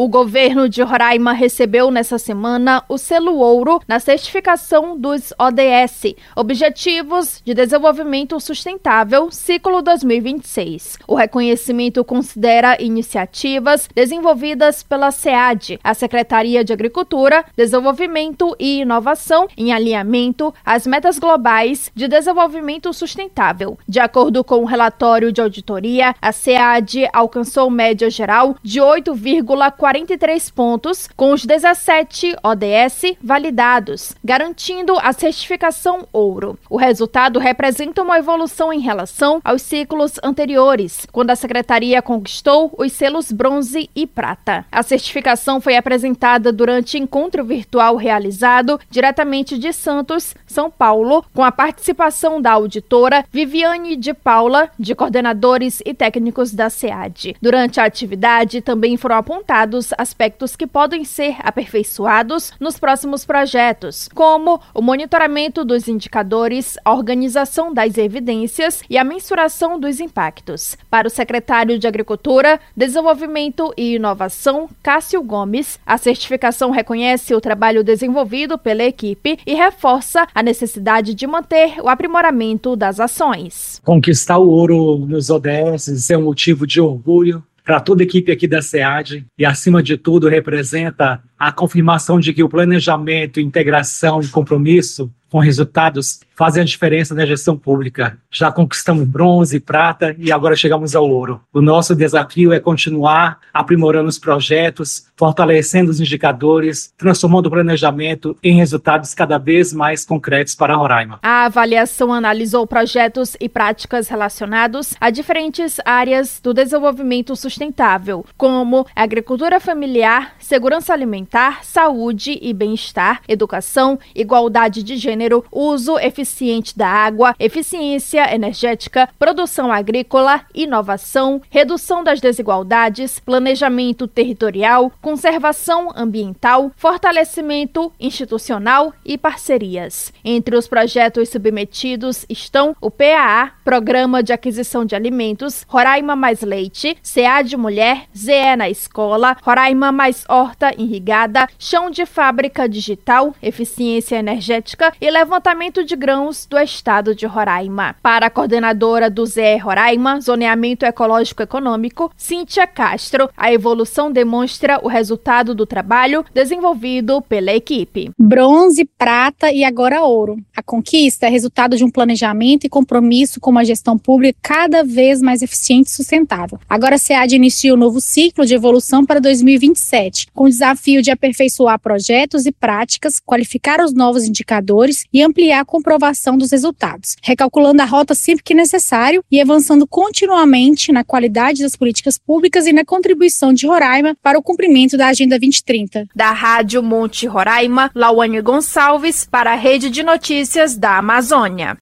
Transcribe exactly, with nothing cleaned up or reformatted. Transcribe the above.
O governo de Roraima recebeu nessa semana o selo ouro na certificação dos O D S, Objetivos de Desenvolvimento Sustentável, ciclo dois mil e vinte e seis. O reconhecimento considera iniciativas desenvolvidas pela SEAD, a Secretaria de Agricultura, Desenvolvimento e Inovação, em alinhamento às metas globais de desenvolvimento sustentável. De acordo com o relatório de auditoria, a SEAD alcançou média geral de oito vírgula quarenta e três pontos, com os dezessete O D S validados, garantindo a certificação ouro. O resultado representa uma evolução em relação aos ciclos anteriores, quando a Secretaria conquistou os selos bronze e prata. A certificação foi apresentada durante encontro virtual realizado diretamente de Santos, São Paulo, com a participação da auditora Viviane de Paula, de coordenadores e técnicos da SEAD. Durante a atividade, também foram apontados aspectos que podem ser aperfeiçoados nos próximos projetos, como o monitoramento dos indicadores, a organização das evidências e a mensuração dos impactos. Para o secretário de Agricultura, Desenvolvimento e Inovação, Cássio Gomes, a certificação reconhece o trabalho desenvolvido pela equipe e reforça a necessidade de manter o aprimoramento das ações. Conquistar o ouro nos O D S é um motivo de orgulho para toda a equipe aqui da SEAD e, acima de tudo, representa a confirmação de que o planejamento, integração e compromisso com resultados fazem a diferença na gestão pública. Já conquistamos bronze e prata e agora chegamos ao ouro. O nosso desafio é continuar aprimorando os projetos, fortalecendo os indicadores, transformando o planejamento em resultados cada vez mais concretos para Roraima. A avaliação analisou projetos e práticas relacionados a diferentes áreas do desenvolvimento sustentável, como agricultura familiar, segurança alimentar, saúde e bem-estar, educação, igualdade de gênero, uso eficiente da água, eficiência energética, produção agrícola, inovação, redução das desigualdades, planejamento territorial, conservação ambiental, fortalecimento institucional e parcerias. Entre os projetos submetidos estão o P A A, Programa de Aquisição de Alimentos, Roraima Mais Leite, SEAD Mulher, Z E na Escola, Roraima Mais Horta Irrigada, Chão de Fábrica Digital, Eficiência Energética e levantamento de grãos do estado de Roraima. Para a coordenadora do Z E Roraima, Zoneamento Ecológico Econômico, Cíntia Castro, a evolução demonstra o resultado do trabalho desenvolvido pela equipe. Bronze, prata e agora ouro. A conquista é resultado de um planejamento e compromisso com uma gestão pública cada vez mais eficiente e sustentável. Agora a SEAD inicia um novo ciclo de evolução para dois mil e vinte e sete, com o desafio de aperfeiçoar projetos e práticas, qualificar os novos indicadores e ampliar a comprovação dos resultados, recalculando a rota sempre que necessário e avançando continuamente na qualidade das políticas públicas e na contribuição de Roraima para o cumprimento da Agenda vinte e trinta. Da Rádio Monte Roraima, Lauane Gonçalves, para a Rede de Notícias da Amazônia.